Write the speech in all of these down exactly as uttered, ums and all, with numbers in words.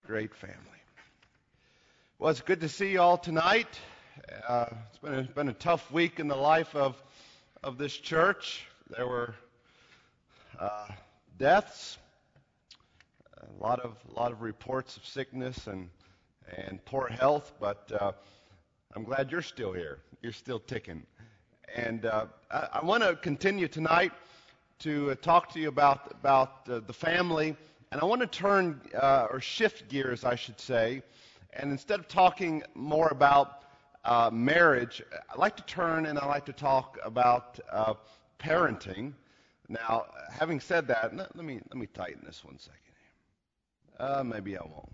Great family. Well, it's good to see you all tonight. Uh, it's been a, been a tough week in the life of of this church. There were uh, deaths, a lot of a lot of reports of sickness and and poor health. But uh, I'm glad you're still here. You're still ticking. And uh, I, I want to continue tonight to uh, talk to you about about uh, the family. And I want to turn, uh, or shift gears, I should say, and instead of talking more about uh, marriage, I like to turn and I like to talk about uh, parenting. Now, having said that, let me let me tighten this one second. Uh, maybe I won't.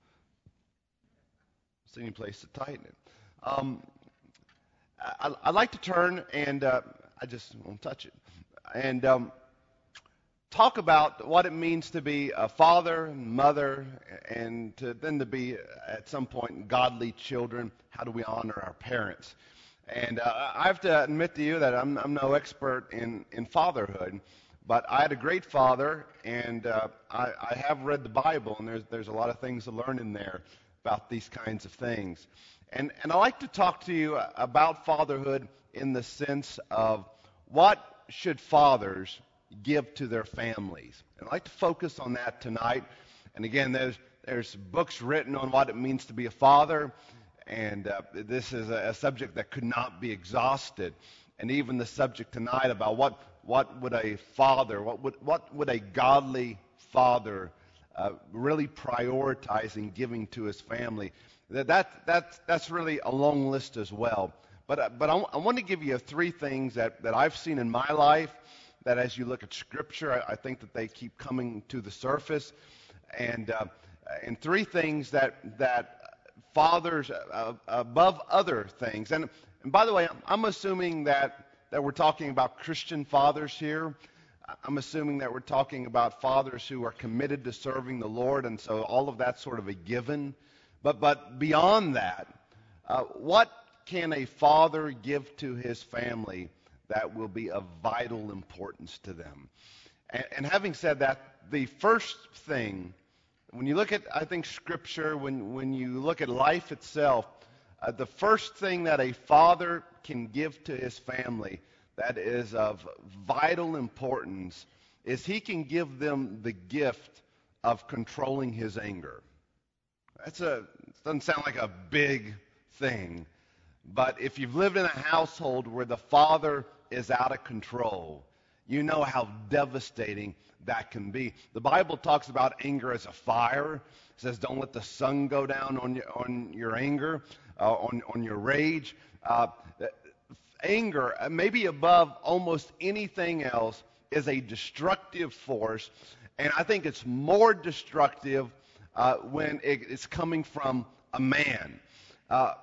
It's any place to tighten it. Um, I, I like to turn and uh, I just won't touch it. And um, talk about what it means to be a father and mother, and to, then to be, at some point, godly children. How do we honor our parents? And uh, I have to admit to you that I'm, I'm no expert in, in fatherhood, but I had a great father, and uh, I, I have read the Bible, and there's, there's a lot of things to learn in there about these kinds of things. And, and I like to talk to you about fatherhood in the sense of what should fathers give to their families. And I'd like to focus on that tonight. And again, there's there's books written on what it means to be a father, and uh, this is a, a subject that could not be exhausted. And even the subject tonight about what what would a father, what would what would a godly father uh, really prioritize in giving to his family. That that that's that's really a long list as well. But uh, but I, I want to give you three things that that I've seen in my life, that as you look at Scripture, I, I think that they keep coming to the surface, and uh, and three things that that fathers uh, above other things. And and by the way, I'm, I'm assuming that that we're talking about Christian fathers here. I'm assuming that we're talking about fathers who are committed to serving the Lord, and so all of that's sort of a given. But but beyond that, uh, what can a father give to his family that will be of vital importance to them? And, and having said that, the first thing, when you look at, I think, Scripture, when, when you look at life itself, uh, the first thing that a father can give to his family that is of vital importance is he can give them the gift of controlling his anger. That's a, it doesn't sound like a big thing, but if you've lived in a household where the father is out of control, you know how devastating that can be. The Bible talks about anger as a fire. It says, don't let the sun go down on your, on your anger, uh, on, on your rage. Uh, anger, maybe above almost anything else, is a destructive force, and I think it's more destructive uh, when it, it's coming from a man. Uh,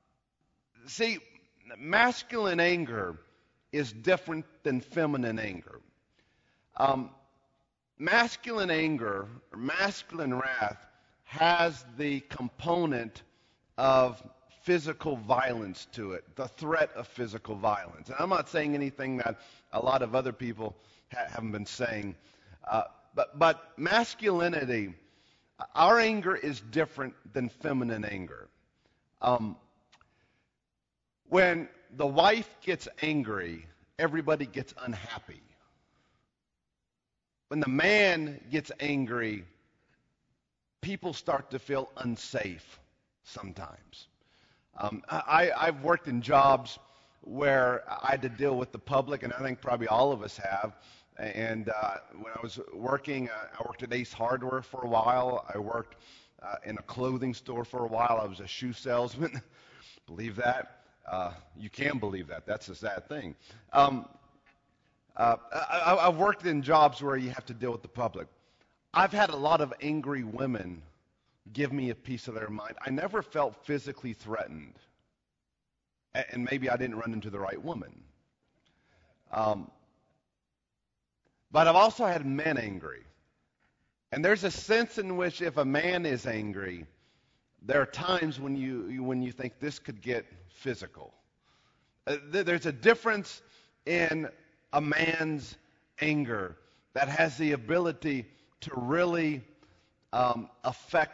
see, masculine anger is different than feminine anger. Um, masculine anger, or masculine wrath, has the component of physical violence to it, the threat of physical violence. And I'm not saying anything that a lot of other people ha- haven't been saying, uh, but, but masculinity, our anger is different than feminine anger. Um, when the wife gets angry, everybody gets unhappy. When the man gets angry, people start to feel unsafe sometimes. Um, I, I've worked in jobs where I had to deal with the public, and I think probably all of us have. And uh, when I was working, uh, I worked at Ace Hardware for a while. I worked uh, in a clothing store for a while. I was a shoe salesman. Believe that? Uh, you can believe that. That's a sad thing. Um, uh, I, I've worked in jobs where you have to deal with the public. I've had a lot of angry women give me a piece of their mind. I never felt physically threatened. And maybe I didn't run into the right woman. Um, but I've also had men angry. And there's a sense in which if a man is angry, there are times when you when you think this could get physical. Uh, there's a difference in a man's anger that has the ability to really um, affect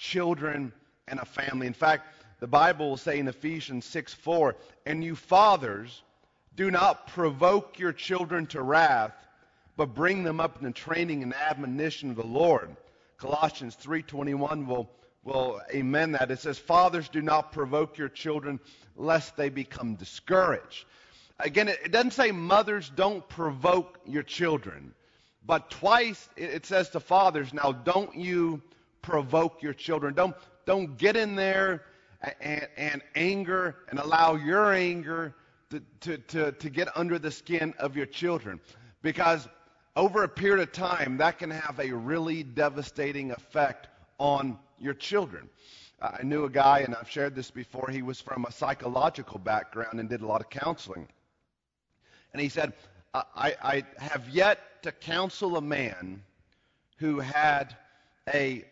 children and a family. In fact, the Bible will say in Ephesians six four, and you fathers, do not provoke your children to wrath, but bring them up in the training and admonition of the Lord. Colossians three twenty-one will, will amen that. It says, fathers, do not provoke your children lest they become discouraged. Again, it, it doesn't say mothers don't provoke your children, but twice it, it says to fathers, now don't you provoke your children. Don't, don't get in there and, and anger and allow your anger to, to, to, to get under the skin of your children. Because over a period of time, that can have a really devastating effect on your children. Uh, I knew a guy, and I've shared this before, he was from a psychological background and did a lot of counseling. And he said, I, I have yet to counsel a man who had a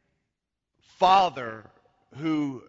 father who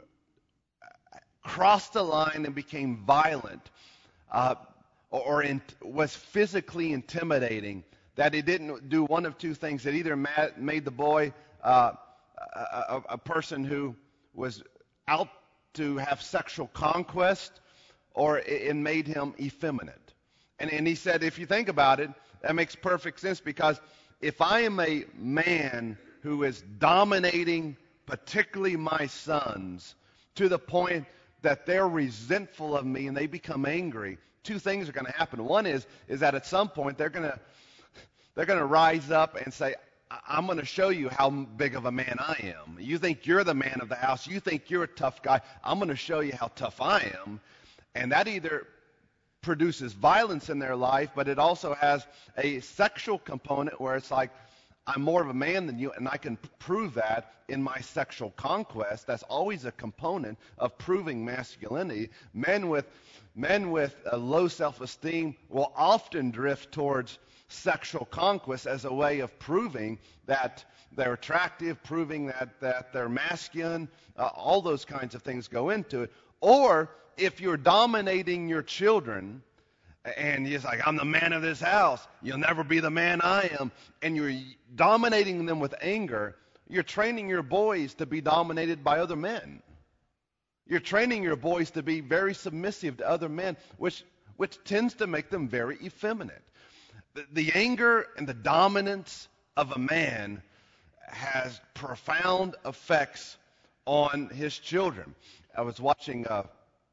crossed the line and became violent, uh, or in, was physically intimidating, that he didn't do one of two things. It either made the boy uh, a, a, a person who was out to have sexual conquest, or it, it made him effeminate. And, and he said, if you think about it, that makes perfect sense, because if I am a man who is dominating, particularly my sons, to the point that they're resentful of me and they become angry, two things are going to happen. One is is that at some point they're going to they're going to rise up and say, I'm going to show you how big of a man I am. You think you're the man of the house. You think you're a tough guy. I'm going to show you how tough I am. And that either produces violence in their life, but it also has a sexual component where it's like, I'm more of a man than you, and I can prove that in my sexual conquest. That's always a component of proving masculinity. Men with men with a low self-esteem will often drift towards sexual conquest as a way of proving that they're attractive, proving that, that they're masculine. Uh, all those kinds of things go into it. Or if you're dominating your children, and he's like, I'm the man of this house, you'll never be the man I am, and you're dominating them with anger, you're training your boys to be dominated by other men. You're training your boys to be very submissive to other men, which which tends to make them very effeminate. The, the anger and the dominance of a man has profound effects on his children. I was watching uh,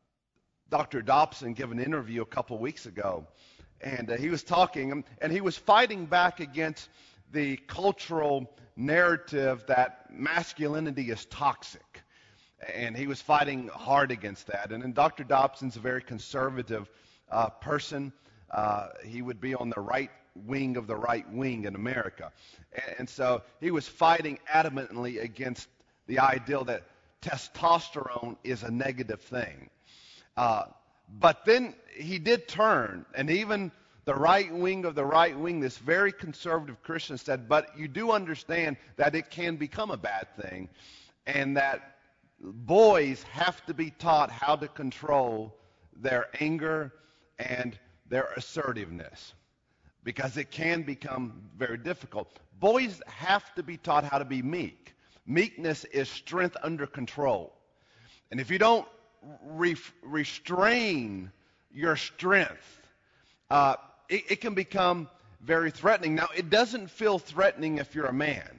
Doctor Dobson give an interview a couple weeks ago, and uh, he was talking, and he was fighting back against the cultural narrative that masculinity is toxic, and he was fighting hard against that. And then Doctor Dobson's a very conservative uh, person. Uh, he would be on the right wing of the right wing in America, and, and so he was fighting adamantly against the ideal that testosterone is a negative thing. Uh, but then he did turn, and even the right wing of the right wing, this very conservative Christian, said, but you do understand that it can become a bad thing, and that boys have to be taught how to control their anger and their assertiveness, because it can become very difficult. Boys have to be taught how to be meek. Meekness is strength under control. And if you don't Re- restrain your strength, uh, it, it can become very threatening. Now, it doesn't feel threatening if you're a man,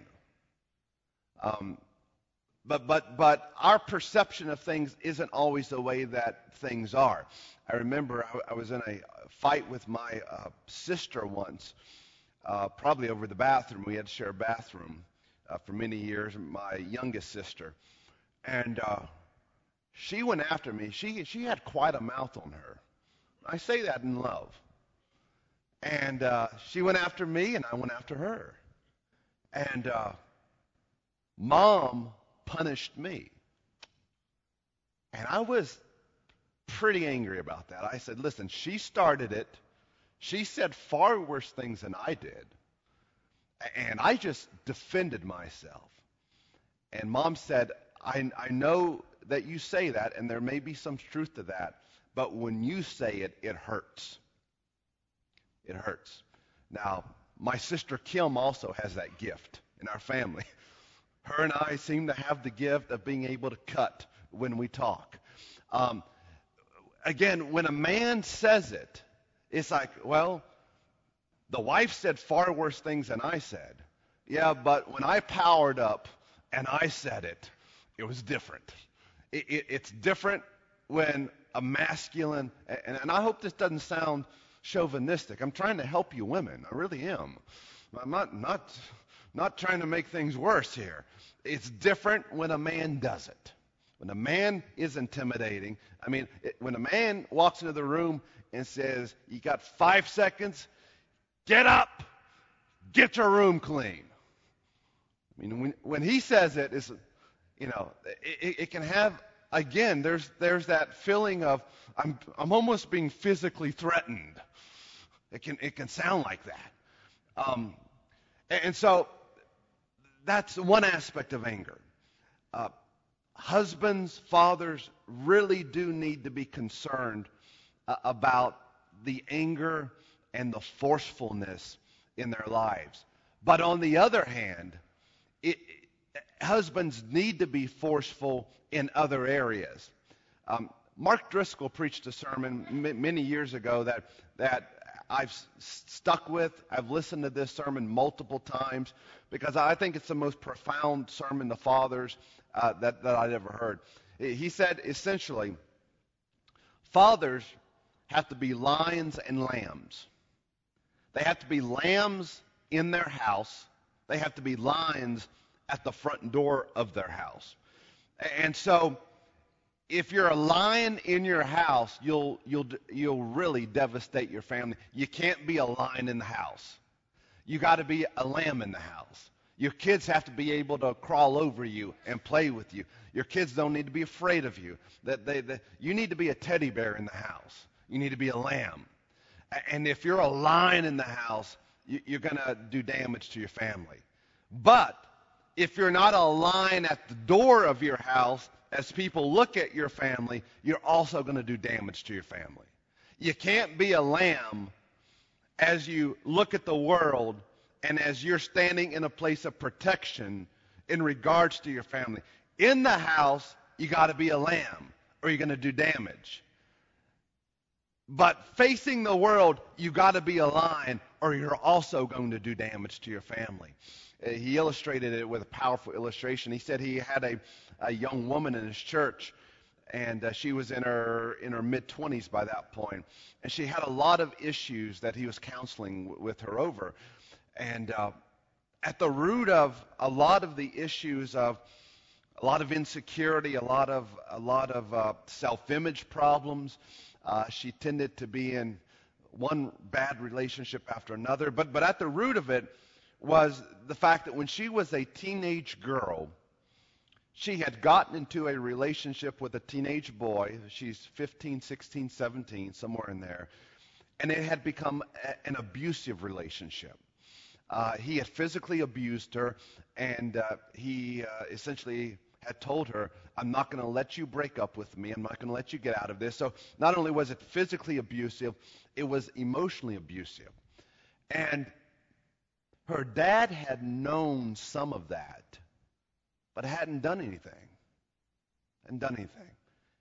um, but but but our perception of things isn't always the way that things are. I remember I, I was in a fight with my uh, sister once, uh, probably over the bathroom. We had to share a bathroom uh, for many years. My youngest sister, and uh, she went after me. She she had quite a mouth on her. I say that in love. And uh, she went after me, and I went after her. And uh, Mom punished me. And I was pretty angry about that. I said, listen, she started it. She said far worse things than I did. And I just defended myself. And Mom said, I, I know that you say that, and there may be some truth to that, but when you say it, it hurts. It hurts. Now, my sister Kim also has that gift in our family. Her and I seem to have the gift of being able to cut when we talk. Um, again, when a man says it, it's like, well, the wife said far worse things than I said. Yeah, but when I powered up and I said it, it was different. It, it, it's different when a masculine, and, and I hope this doesn't sound chauvinistic. I'm trying to help you women. I really am. I'm not, not, not trying to make things worse here. It's different when a man does it. When a man is intimidating, I mean, it, when a man walks into the room and says, you got five seconds, get up, get your room clean. I mean, when, when he says it, it's, you know, it, it can have, again, there's there's that feeling of, I'm I'm almost being physically threatened. It can it can sound like that. Um, and, and so that's one aspect of anger. Uh, husbands, fathers really do need to be concerned uh, about the anger and the forcefulness in their lives. But on the other hand, it, husbands need to be forceful in other areas. Um, Mark Driscoll preached a sermon m- many years ago that that I've s- stuck with. I've listened to this sermon multiple times because I think it's the most profound sermon to fathers uh, that, that I'd ever heard. He said essentially, fathers have to be lions and lambs. They have to be lambs in their house. They have to be lions at the front door of their house. And so, if you're a lion in your house, you'll you'll you'll really devastate your family. You can't be a lion in the house. You got to be a lamb in the house. Your kids have to be able to crawl over you and play with you. Your kids don't need to be afraid of you. That they, they you need to be a teddy bear in the house. You need to be a lamb. And if you're a lion in the house, you, you're going to do damage to your family. But if you're not a lion at the door of your house, as people look at your family, you're also going to do damage to your family. You can't be a lamb as you look at the world and as you're standing in a place of protection in regards to your family. In the house, you got to be a lamb or you're going to do damage. But facing the world, you got to be a lion or you're also going to do damage to your family. Uh, he illustrated it with a powerful illustration. He said he had a, a young woman in his church, and uh, she was in her in her mid-twenties by that point, and she had a lot of issues that he was counseling w- with her over. And uh, at the root of a lot of the issues of a lot of insecurity, a lot of a lot of uh, self-image problems, uh, she tended to be in one bad relationship after another. But but at the root of it was the fact that when she was a teenage girl, she had gotten into a relationship with a teenage boy. She's fifteen, sixteen, seventeen, somewhere in there. And it had become a, an abusive relationship. Uh, he had physically abused her, and uh, he uh, essentially had told her, I'm not going to let you break up with me. I'm not going to let you get out of this. So not only was it physically abusive, it was emotionally abusive. And her dad had known some of that, but hadn't done anything. Hadn't done anything.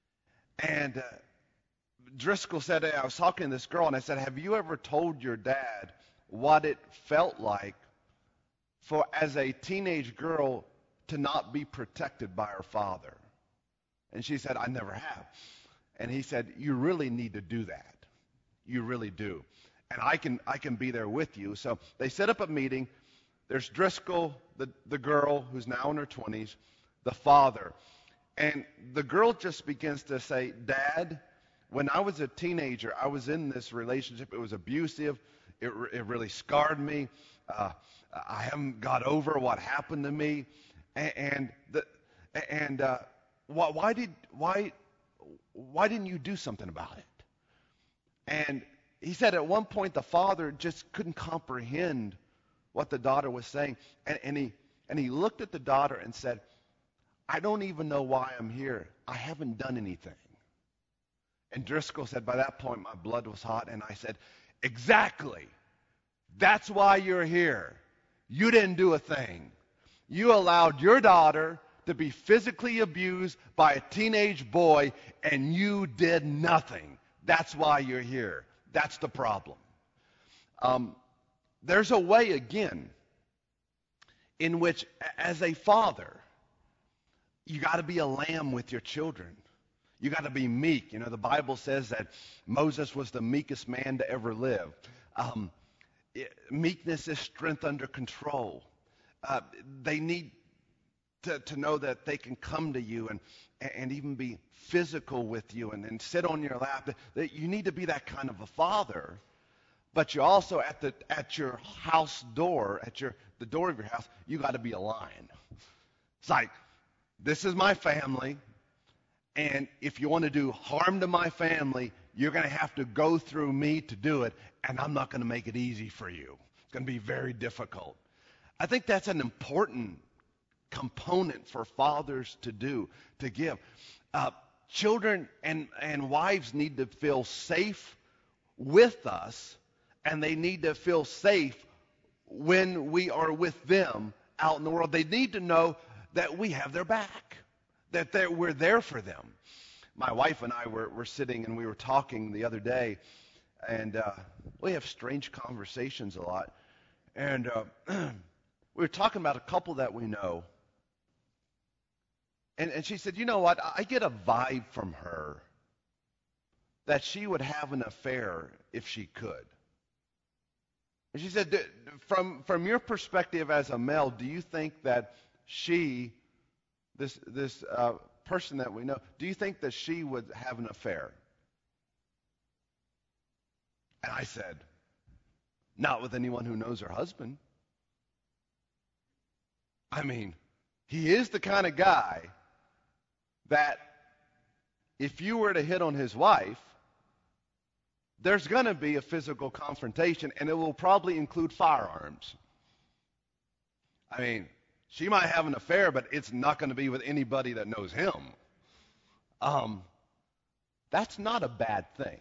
And uh, Driscoll said, I was talking to this girl, and I said, have you ever told your dad what it felt like for, as a teenage girl, to not be protected by her father? And she said, I never have. And he said, you really need to do that. You really do. And I can I can be there with you. So they set up a meeting. There's Driscoll, the, the girl who's now in her twenties, the father. And the girl just begins to say, Dad, when I was a teenager, I was in this relationship. It was abusive. It, it really scarred me. Uh, I haven't got over what happened to me. And, and the and uh, why, why did why why didn't you do something about it? And he said at one point the father just couldn't comprehend what the daughter was saying. And, and, he, and he looked at the daughter and said, I don't even know why I'm here. I haven't done anything. And Driscoll said, by that point my blood was hot. And I said, exactly. That's why you're here. You didn't do a thing. You allowed your daughter to be physically abused by a teenage boy, and you did nothing. That's why you're here. That's the problem. Um, there's a way, again, in which, as a father, you got to be a lamb with your children. You got to be meek. You know, the Bible says that Moses was the meekest man to ever live. Um, it, meekness is strength under control. Uh, they need to, to know that they can come to you and, and even be physical with you and, and sit on your lap. That you need to be that kind of a father. But you also, at the at your house door, at your the door of your house, you got to be a lion. It's like, this is my family, and if you want to do harm to my family, you're going to have to go through me to do it, and I'm not going to make it easy for you. It's going to be very difficult. I think that's an important component for fathers to do, to give. Uh, children and, and wives need to feel safe with us, and they need to feel safe when we are with them out in the world. They need to know that we have their back, that we're there for them. My wife and I were, were sitting and we were talking the other day, and uh, we have strange conversations a lot. And uh, we were talking about a couple that we know. And, and she said, you know what, I get a vibe from her that she would have an affair if she could. And she said, from from your perspective as a male, do you think that she, this this uh, person that we know, do you think that she would have an affair? And I said, not with anyone who knows her husband. I mean, he is the kind of guy that if you were to hit on his wife, there's going to be a physical confrontation, and it will probably include firearms. I mean, she might have an affair, but it's not going to be with anybody that knows him. Um, that's not a bad thing.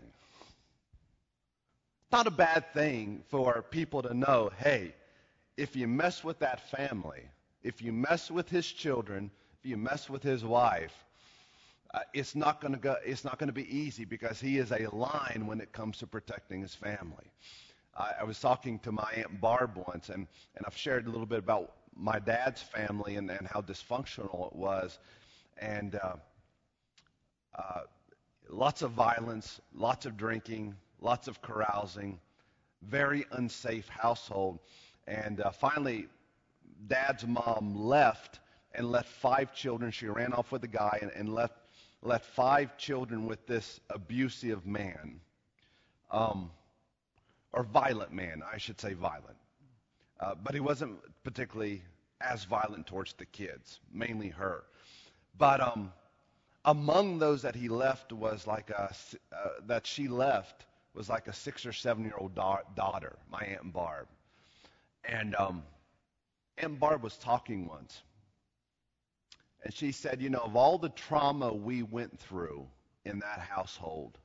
It's not a bad thing for people to know, hey, if you mess with that family, if you mess with his children, if you mess with his wife, Uh, it's not going to go. It's not going to be easy because he is a lion when it comes to protecting his family. I, I was talking to my Aunt Barb once, and, and I've shared a little bit about my dad's family and, and how dysfunctional it was, and uh, uh, lots of violence, lots of drinking, lots of carousing, very unsafe household. And uh, finally, Dad's mom left and left five children. She ran off with a guy and, and left. left five children with this abusive man, um, or violent man, I should say violent. Uh, but he wasn't particularly as violent towards the kids, mainly her. But um, among those that he left was like a, uh, that she left was like a six or seven-year-old da- daughter, my Aunt Barb. And um, Aunt Barb was talking once. And she said, you know, of all the trauma we went through in that household,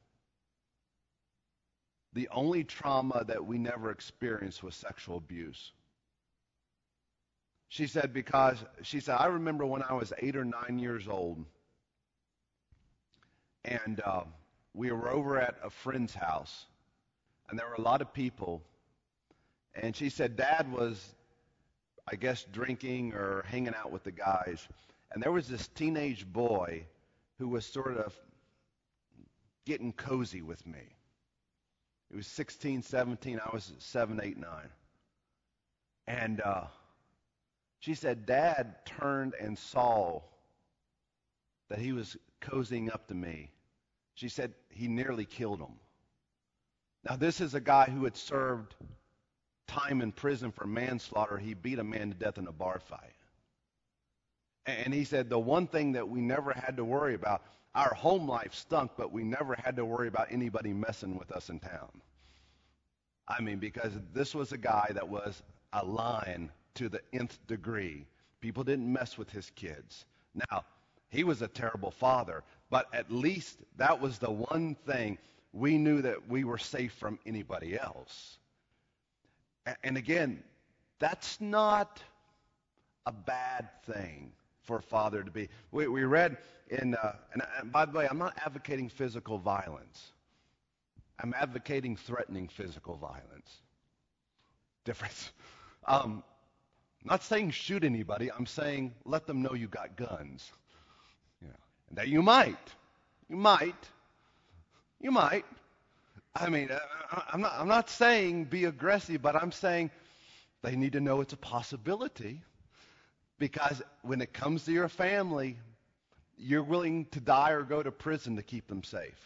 the only trauma that we never experienced was sexual abuse. She said, because, she said, I remember when I was eight or nine years old, and uh, we were over at a friend's house, and there were a lot of people, and she said Dad was, I guess, drinking or hanging out with the guys. And there was this teenage boy who was sort of getting cozy with me. He was sixteen, seventeen. I was seven, eight, nine. And uh, she said Dad turned and saw that he was cozying up to me. She said he nearly killed him. Now, this is a guy who had served time in prison for manslaughter. He beat a man to death in a bar fight. And he said the one thing that we never had to worry about, our home life stunk, but we never had to worry about anybody messing with us in town. I mean, because this was a guy that was a lion to the nth degree. People didn't mess with his kids. Now, he was a terrible father, but at least that was the one thing we knew that we were safe from anybody else. And again, that's not a bad thing for a father to be. We, we read in, uh, and, and by the way, I'm not advocating physical violence. I'm advocating threatening physical violence. Difference. Um, I'm not saying shoot anybody. I'm saying let them know you got guns. You know, and that you might. You might. You might. I mean, I, I'm not, I'm not saying be aggressive, but I'm saying they need to know it's a possibility. Because when it comes to your family, you're willing to die or go to prison to keep them safe.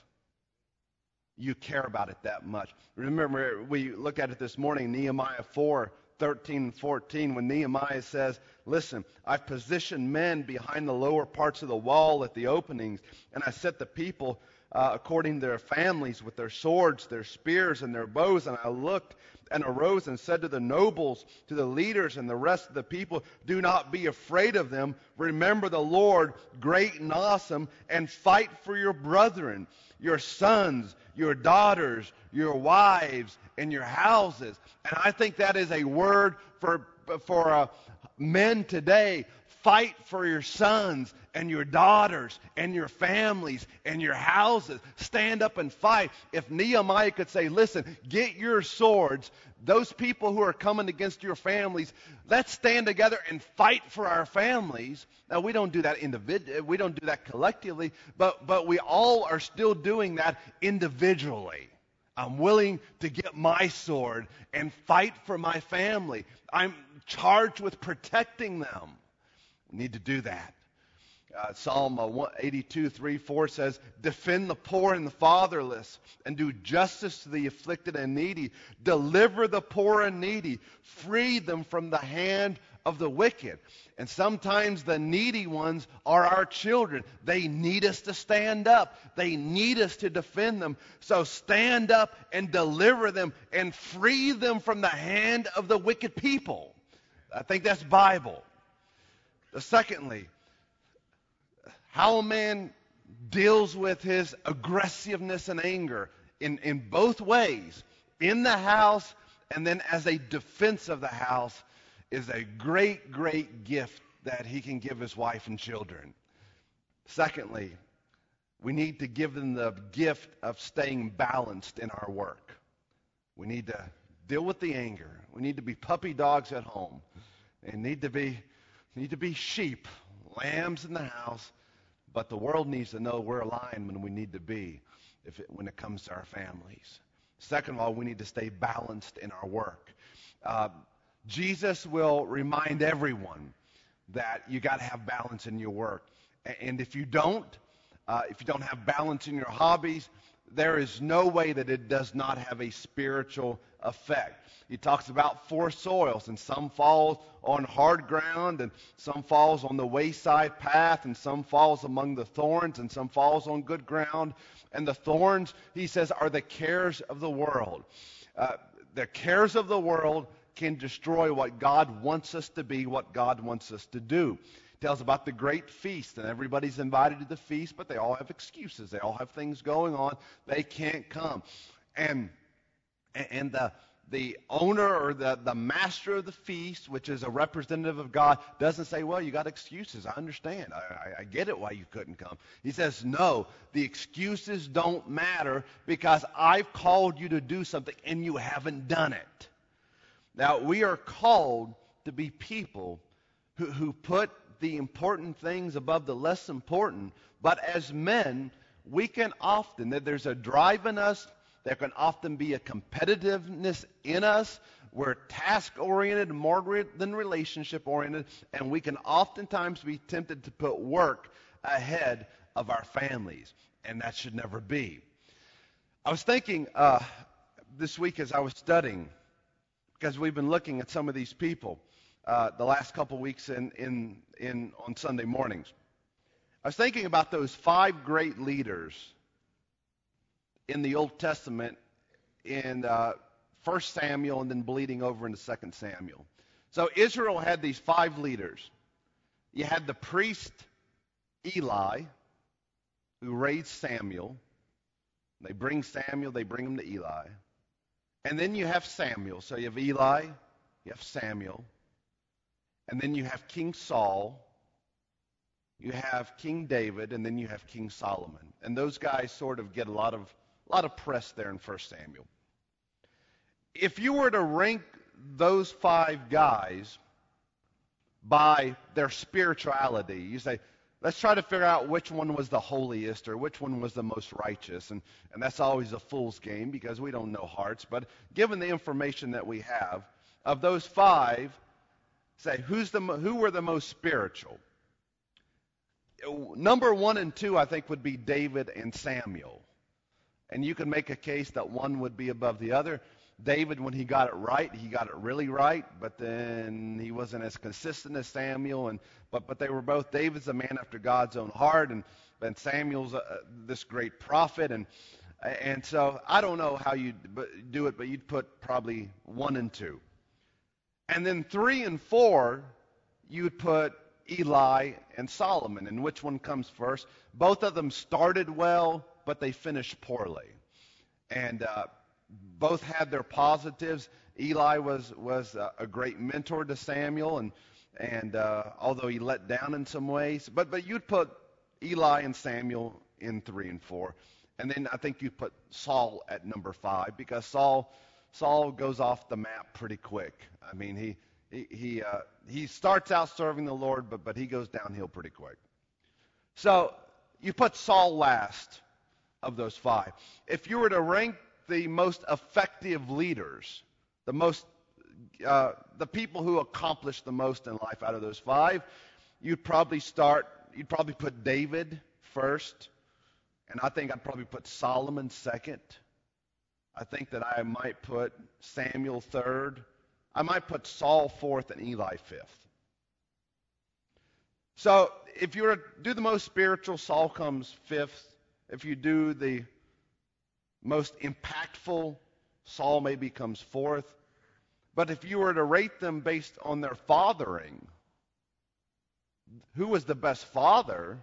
You care about it that much. Remember, we looked at it this morning, Nehemiah four, thirteen and fourteen, when Nehemiah says, listen, I've positioned men behind the lower parts of the wall at the openings, and I set the people uh, according to their families with their swords, their spears, and their bows. And I looked and arose and said to the nobles, to the leaders, and the rest of the people, do not be afraid of them. Remember the Lord, great and awesome, and fight for your brethren, your sons, your daughters, your wives, and your houses. And I think that is a word for, for uh, men today. Fight for your sons and your daughters and your families and your houses. Stand up and fight. If Nehemiah could say, listen, get your swords. Those people who are coming against your families, let's stand together and fight for our families. Now, we don't do that individually. We don't do that collectively, but, but we all are still doing that individually. I'm willing to get my sword and fight for my family. I'm charged with protecting them. We need to do that. Uh, Psalm uh, eighty-two, three, four says, defend the poor and the fatherless, and do justice to the afflicted and needy. Deliver the poor and needy. Free them from the hand of the wicked. And sometimes the needy ones are our children. They need us to stand up. They need us to defend them. So stand up and deliver them and free them from the hand of the wicked people. I think that's Bible. Secondly, how a man deals with his aggressiveness and anger in, in both ways, in the house and then as a defense of the house, is a great, great gift that he can give his wife and children. Secondly, we need to give them the gift of staying balanced in our work. We need to deal with the anger. We need to be puppy dogs at home. And need to be need to be sheep, lambs in the house, but the world needs to know we're aligned when we need to be if it, when it comes to our families. Second of all, we need to stay balanced in our work. Uh, Jesus will remind everyone that you got to have balance in your work. And if you don't, uh, if you don't have balance in your hobbies, there is no way that it does not have a spiritual effect. He talks about four soils, and some falls on hard ground, and some falls on the wayside path, and some falls among the thorns, and some falls on good ground. And the thorns, he says, are the cares of the world. Uh, the cares of the world can destroy what God wants us to be, what God wants us to do. Tells about the great feast, and everybody's invited to the feast, but they all have excuses. They all have things going on. They can't come. And and the the owner or the, the master of the feast, which is a representative of God, doesn't say, well, you got excuses. I understand. I, I, I get it why you couldn't come. He says, no, the excuses don't matter because I've called you to do something and you haven't done it. Now, we are called to be people who, who put the important things above the less important, but as men, we can often, that there's a drive in us, there can often be a competitiveness in us. We're task-oriented more than relationship-oriented, and we can oftentimes be tempted to put work ahead of our families, and that should never be. I was thinking uh, this week as I was studying, because we've been looking at some of these people uh, the last couple weeks in, in, in on Sunday mornings. I was thinking about those five great leaders in the Old Testament in uh, First Samuel and then bleeding over into Second Samuel. So Israel had these five leaders. You had the priest Eli, who raised Samuel. They bring Samuel, they bring him to Eli. And then you have Samuel. So you have Eli, you have Samuel. and then you have King Saul, you have King David, and then you have King Solomon. And those guys sort of get a lot of a lot of press there in First Samuel. If you were to rank those five guys by their spirituality, you say, let's try to figure out which one was the holiest or which one was the most righteous. And, and that's always a fool's game because we don't know hearts. But given the information that we have, of those five, say, who's the, who were the most spiritual? Number one and two, I think, would be David and Samuel. And you can make a case that one would be above the other. David, when he got it right, he got it really right, but then he wasn't as consistent as Samuel. And but but they were both. David's a man after God's own heart, and and Samuel's a, this great prophet. And and so I don't know how you do it, but you'd put probably one and two, and then three and four, you'd put Eli and Solomon. And which one comes first? Both of them started well, but they finished poorly, and. Uh, Both had their positives. Eli was was a, a great mentor to Samuel, and and uh, although he let down in some ways, but but you'd put Eli and Samuel in three and four, and then I think you'd put Saul at number five because Saul Saul goes off the map pretty quick. I mean he he he, uh, he starts out serving the Lord, but but he goes downhill pretty quick. So you put Saul last of those five. If you were to rank the most effective leaders, the most, uh, the people who accomplished the most in life out of those five, you'd probably start, you'd probably put David first, and I think I'd probably put Solomon second. I think that I might put Samuel third. I might put Saul fourth and Eli fifth. So if you were to do the most spiritual, Saul comes fifth. If you do the most impactful, Saul maybe comes fourth. But if you were to rate them based on their fathering, who was the best father,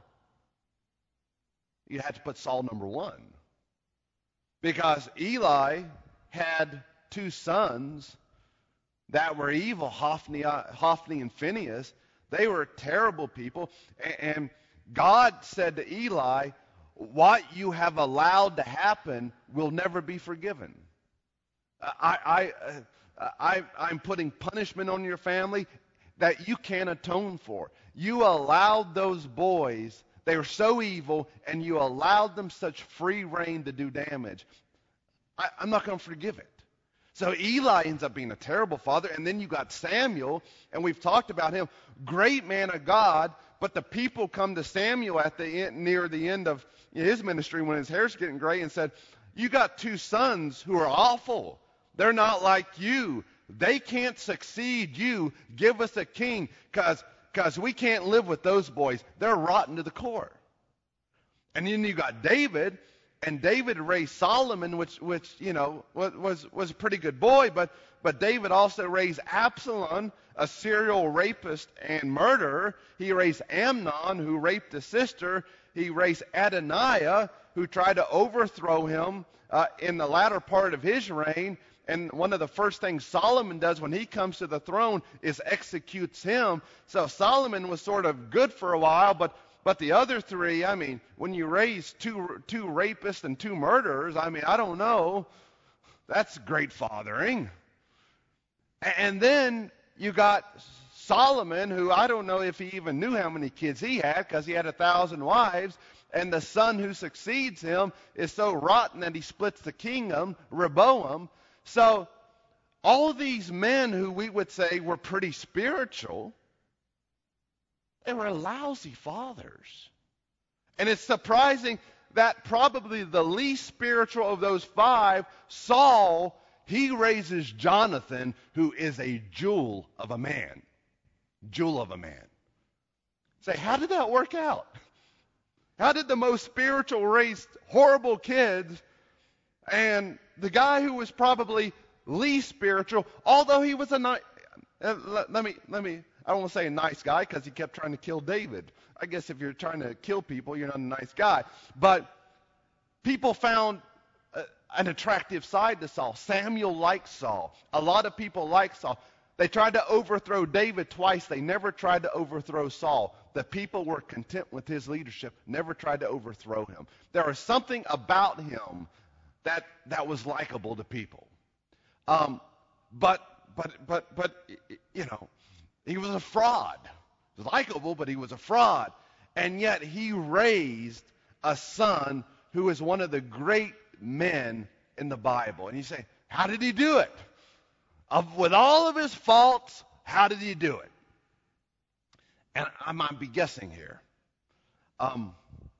you'd have to put Saul number one. Because Eli had two sons that were evil, Hophni, Hophni and Phinehas. They were terrible people. And God said to Eli, what you have allowed to happen will never be forgiven. I, I, uh, I, I'm putting punishment on your family that you can't atone for. You allowed those boys, they were so evil, and you allowed them such free rein to do damage. I, I'm not going to forgive it. So Eli ends up being a terrible father, and then you got Samuel, and we've talked about him, great man of God, but the people come to Samuel at the end, near the end of his ministry when his hair's getting gray and said, you got two sons who are awful. They're not like you. They can't succeed you. Give us a king because because we can't live with those boys. They're rotten to the core. And then you got David, and David raised Solomon, which, which you know, was, was a pretty good boy, but, but David also raised Absalom, a serial rapist and murderer. He raised Amnon, who raped his sister. He raised Adoniah, who tried to overthrow him uh, in the latter part of his reign. And one of the first things Solomon does when he comes to the throne is executes him. So Solomon was sort of good for a while, but but the other three, I mean, when you raise two two rapists and two murderers, I mean, I don't know. That's great fathering. And then you got Solomon, who I don't know if he even knew how many kids he had because he had a thousand wives. And the son who succeeds him is so rotten that he splits the kingdom, Rehoboam. So all these men who we would say were pretty spiritual, they were lousy fathers. And it's surprising that probably the least spiritual of those five, Saul, he raises Jonathan, who is a jewel of a man. Jewel of a man. Say, how did that work out? How did the most spiritual raise horrible kids, and the guy who was probably least spiritual, although he was a nice, uh, let, let me, let me, I don't want to say a nice guy because he kept trying to kill David. I guess if you're trying to kill people, you're not a nice guy. But people found uh, an attractive side to Saul. Samuel liked Saul. A lot of people liked Saul. They They tried to overthrow David twice. They never tried to overthrow Saul. The people were content with his leadership, never tried to overthrow him. There was something about him that, that was likable to people. Um, but, but, but, but, you know, he was a fraud. He was likable, but he was a fraud. And yet he raised a son who is one of the great men in the Bible. And you say, how did he do it? Of, with all of his faults, how did he do it? And I might be guessing here. Um,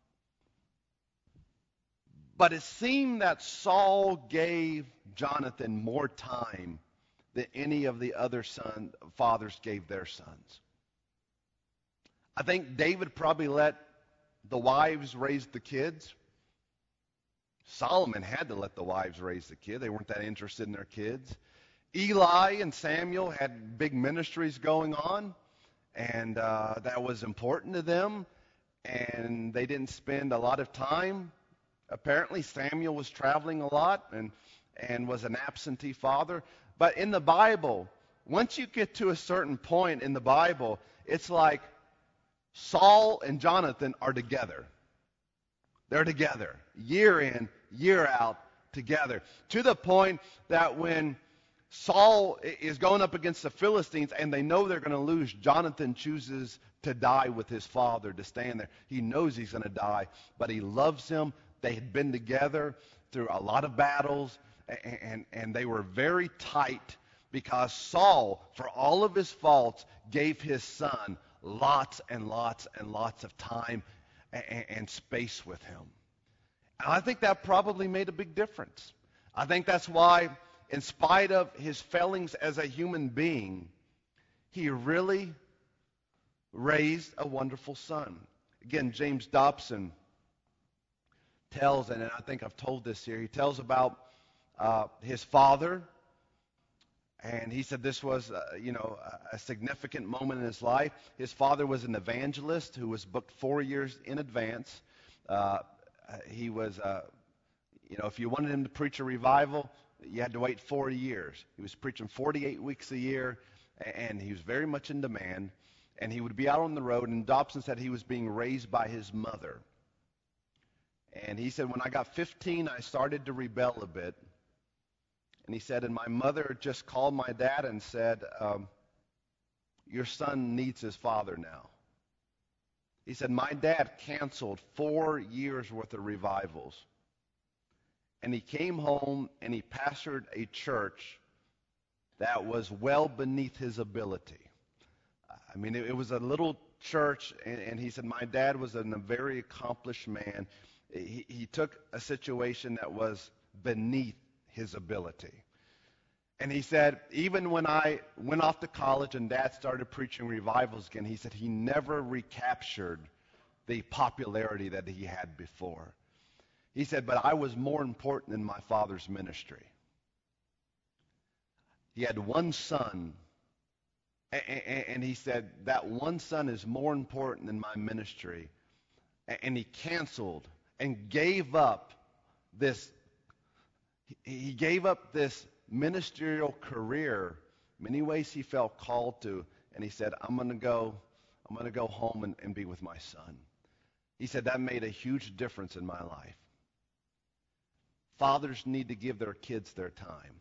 but it seemed that Saul gave Jonathan more time than any of the other son, fathers gave their sons. I think David probably let the wives raise the kids. Solomon had to let the wives raise the kid. They weren't that interested in their kids. Eli and Samuel had big ministries going on, and uh, that was important to them, and they didn't spend a lot of time. Apparently, Samuel was traveling a lot and, and was an absentee father. But in the Bible, once you get to a certain point in the Bible, it's like Saul and Jonathan are together. They're together, year in, year out, together, to the point that when Saul is going up against the Philistines, and they know they're going to lose, Jonathan chooses to die with his father, to stand there. He knows he's going to die, but he loves him. They had been together through a lot of battles, and, and, and they were very tight because Saul, for all of his faults, gave his son lots and lots and lots of time and, and space with him. And I think that probably made a big difference. I think that's why, in spite of his failings as a human being, he really raised a wonderful son. Again, James Dobson tells, and I think I've told this here, he tells about uh, his father, and he said this was, uh, you know, a significant moment in his life. His father was an evangelist who was booked four years in advance. Uh, he was, uh, you know, if you wanted him to preach a revival, you had to wait four years. He was preaching forty-eight weeks a year, and he was very much in demand. And he would be out on the road, and Dobson said he was being raised by his mother. And he said, when I got fifteen, I started to rebel a bit. And he said, and my mother just called my dad and said, um, your son needs his father now. He said, my dad canceled four years worth of revivals. And he came home and he pastored a church that was well beneath his ability. I mean, it, it was a little church, and, and he said, my dad was a very accomplished man. He, he took a situation that was beneath his ability. And he said, even when I went off to college and Dad started preaching revivals again, he said he never recaptured the popularity that he had before. He said, but I was more important in my father's ministry. He had one son, and he said, that one son is more important than my ministry. And he canceled and gave up this, he gave up this ministerial career. Many ways he felt called to, and he said, I'm going to go, I'm going to go home and, and be with my son. He said that made a huge difference in my life. Fathers need to give their kids their time.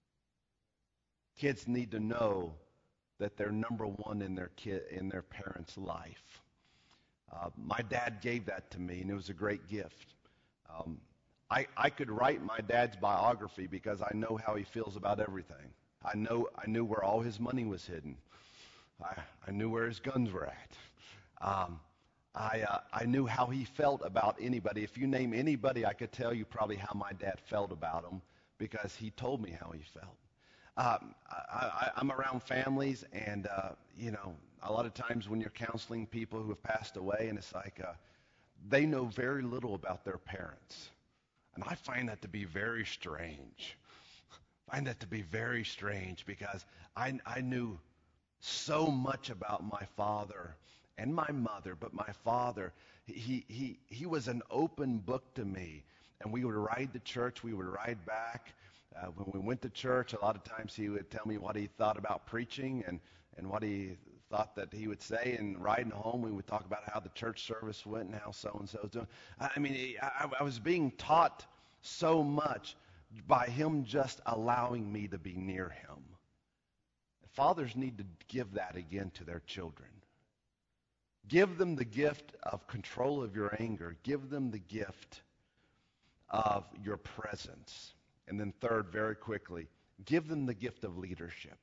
Kids need to know that they're number one in their kid, in their parents' life. Uh, my dad gave that to me, and it was a great gift. Um, I, I could write my dad's biography because I know how he feels about everything. I know I knew where all his money was hidden. I, I knew where his guns were at. Um, I uh, I knew how he felt about anybody. If you name anybody, I could tell you probably how my dad felt about them because he told me how he felt. Um, I, I, I'm around families, and uh, you know, a lot of times when you're counseling people who have passed away, and it's like uh, they know very little about their parents. And I find that to be very strange. I find that to be very strange because I, I knew so much about my father and my mother, but my father, he, he, he was an open book to me. And we would ride to church, we would ride back, Uh, when we went to church, a lot of times he would tell me what he thought about preaching and, and what he thought that he would say. And riding home, we would talk about how the church service went and how so-and-so was doing. I mean, I, I was being taught so much by him just allowing me to be near him. Fathers need to give that again to their children. Give them the gift of control of your anger. Give them the gift of your presence. And then third, very quickly, give them the gift of leadership.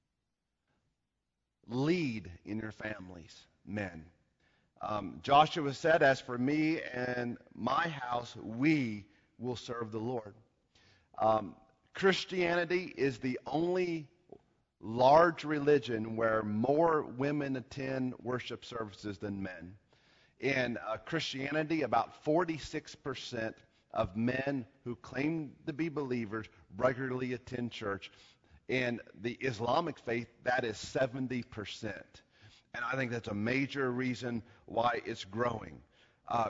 Lead in your families, men. Um, Joshua said, as for me and my house, we will serve the Lord. Um, Christianity is the only large religion where more women attend worship services than men. In uh, Christianity, about forty-six percent of men who claim to be believers regularly attend church. In the Islamic faith, that is seventy percent. And I think that's a major reason why it's growing. Uh,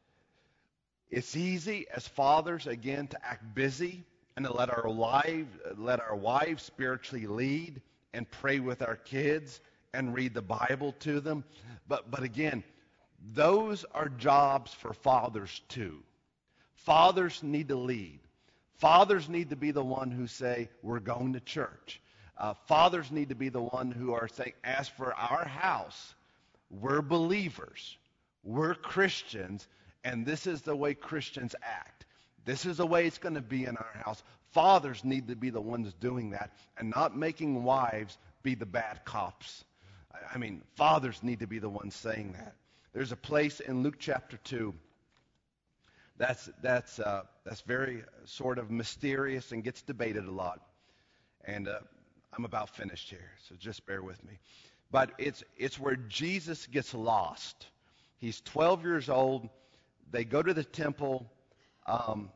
it's easy as fathers, again, to act busy and to let our lives, let our wives spiritually lead and pray with our kids and read the Bible to them. But, but again, those are jobs for fathers too. Fathers need to lead. Fathers need to be the one who say, we're going to church. Uh, fathers need to be the one who are saying, as for our house, we're believers. We're Christians, and this is the way Christians act. This is the way it's going to be in our house. Fathers need to be the ones doing that and not making wives be the bad cops. I mean, fathers need to be the ones saying that. There's a place in Luke chapter two that's that's uh, that's very sort of mysterious and gets debated a lot. And uh, I'm about finished here, so just bear with me. But it's it's where Jesus gets lost. He's twelve years old. They go to the temple. Um,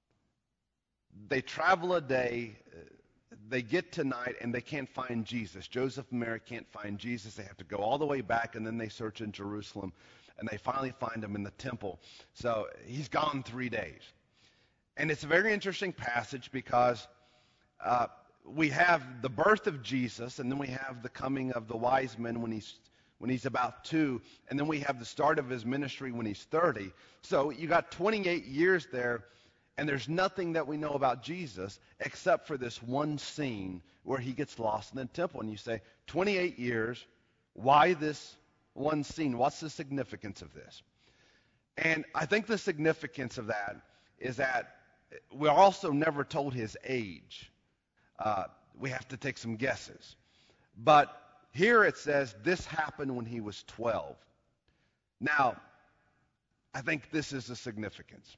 they travel a day. They get to night, and they can't find Jesus. Joseph and Mary can't find Jesus. They have to go all the way back, and then they search in Jerusalem, and they finally find him in the temple. So he's gone three days. And it's a very interesting passage because uh, we have the birth of Jesus, and then we have the coming of the wise men when he's when he's about two, and then we have the start of his ministry when he's thirty. So you got twenty-eight years there, and there's nothing that we know about Jesus except for this one scene where he gets lost in the temple. And you say, twenty-eight years, why this one scene? What's the significance of this? And I think the significance of that is that we're also never told his age. Uh, we have to take some guesses. But here it says this happened when he was twelve. Now, I think this is the significance.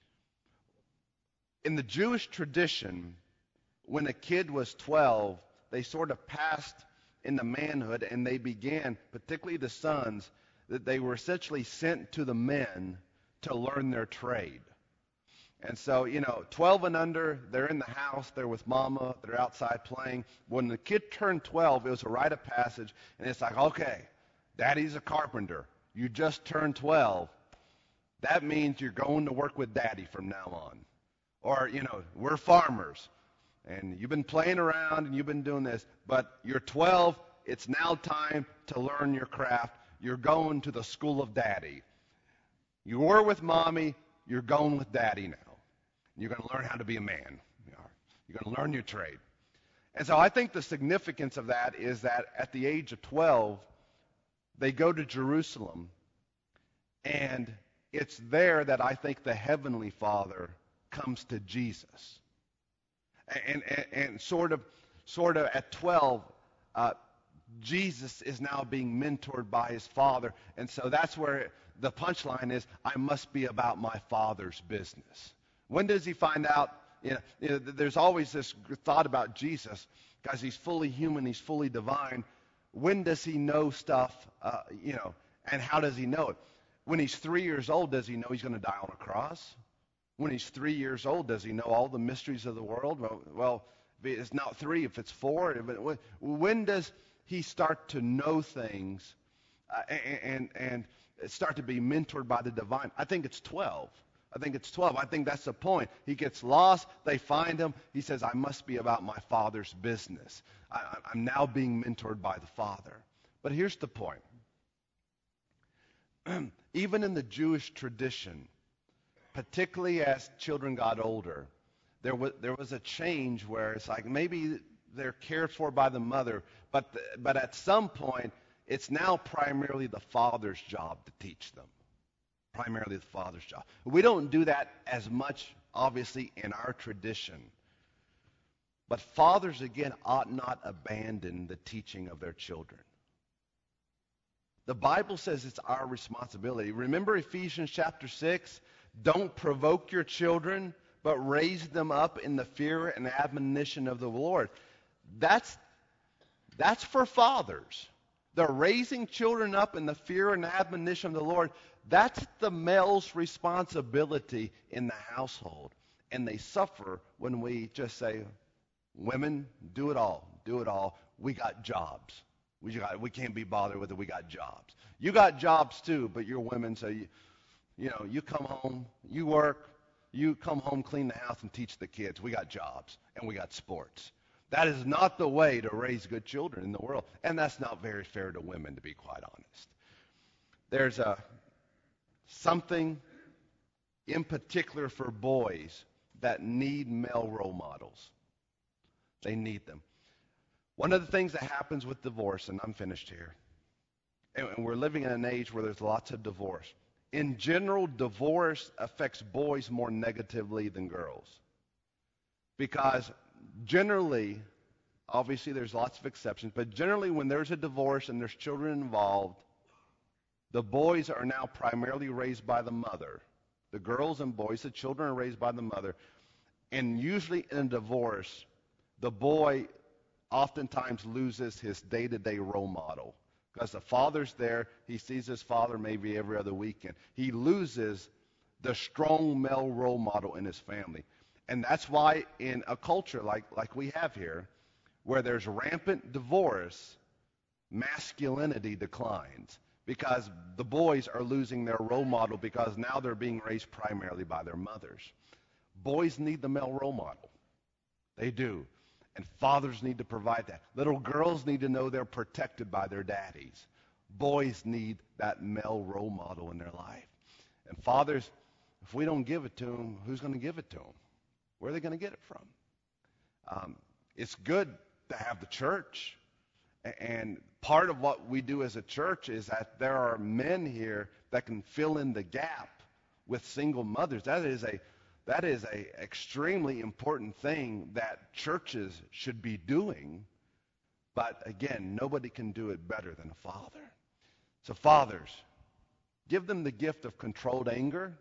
In the Jewish tradition, when a kid was twelve, they sort of passed into manhood, and they began, particularly the sons, that they were essentially sent to the men to learn their trade. And so, you know, twelve and under, they're in the house, they're with mama, they're outside playing. When the kid turned twelve, it was a rite of passage, and it's like, okay, daddy's a carpenter. You just turned twelve. That means you're going to work with daddy from now on. Or, you know, we're farmers, and you've been playing around, and you've been doing this, but you're twelve, it's now time to learn your craft. You're going to the school of daddy. You were with mommy, you're going with daddy now. You're going to learn how to be a man. You're going to learn your trade. And so I think the significance of that is that at the age of twelve, they go to Jerusalem, and it's there that I think the Heavenly Father comes to Jesus. And, and, and sort of sort of at twelve, uh, Jesus is now being mentored by his Father. And so that's where the punchline is, I must be about my Father's business. When does he find out? You know, you know, there's always this thought about Jesus, because he's fully human, he's fully divine. When does he know stuff, uh, you know, and how does he know it? When he's three years old, does he know he's going to die on a cross? When he's three years old, does he know all the mysteries of the world? Well, well it's not three, if it's four. When does he start to know things uh, and, and, and start to be mentored by the divine? I think it's twelve. I think it's twelve. I think that's the point. He gets lost. They find him. He says, I must be about my Father's business. I, I'm now being mentored by the Father. But here's the point. Even in the Jewish tradition, particularly as children got older, there was, there was a change where it's like maybe they're cared for by the mother, but, the, but at some point, it's now primarily the father's job to teach them. Primarily the father's job. We don't do that as much, obviously, in our tradition. But fathers, again, ought not abandon the teaching of their children. The Bible says it's our responsibility. Remember Ephesians chapter six? Don't provoke your children, but raise them up in the fear and admonition of the Lord. That's, that's for fathers. They're raising children up in the fear and admonition of the Lord. That's the male's responsibility in the household. And they suffer when we just say, women, do it all. Do it all. We got jobs. We, got, we can't be bothered with it. We got jobs. You got jobs too, but you're women, so you, you know, you come home, you work, you come home, clean the house, and teach the kids. We got jobs, and we got sports. That is not the way to raise good children in the world. And that's not very fair to women, to be quite honest. There's a something in particular for boys that need male role models. They need them. One of the things that happens with divorce, and I'm finished here, and we're living in an age where there's lots of divorce. In general, divorce affects boys more negatively than girls. Because generally, obviously there's lots of exceptions, but generally when there's a divorce and there's children involved, the boys are now primarily raised by the mother. The girls and boys, the children are raised by the mother. And usually in a divorce, the boy oftentimes loses his day-to-day role model. Because the father's there, he sees his father maybe every other weekend. He loses the strong male role model in his family. And that's why in a culture like, like we have here, where there's rampant divorce, masculinity declines. Because the boys are losing their role model because now they're being raised primarily by their mothers. Boys need the male role model. They do. And fathers need to provide that. Little girls need to know they're protected by their daddies. Boys need that male role model in their life. And fathers, if we don't give it to them, who's going to give it to them? Where are they going to get it from? Um, it's good to have the church. And part of what we do as a church is that there are men here that can fill in the gap with single mothers. That is a that is a extremely important thing that churches should be doing. But again, nobody can do it better than a father. So fathers, give them the gift of controlled anger.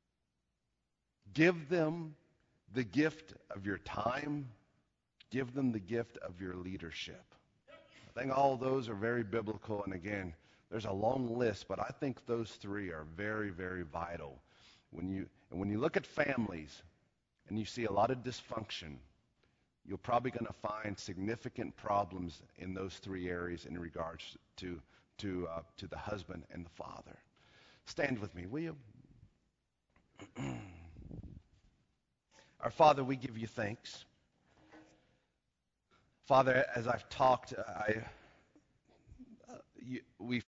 Give them the gift of your time. Give them the gift of your leadership. I think all those are very biblical, and again, there's a long list, but I think those three are very, very vital. When you and when you look at families and you see a lot of dysfunction, you're probably going to find significant problems in those three areas in regards to to uh, to the husband and the father. Stand with me, will you? Our Father, we give you thanks. Father, as I've talked, I, uh, you, we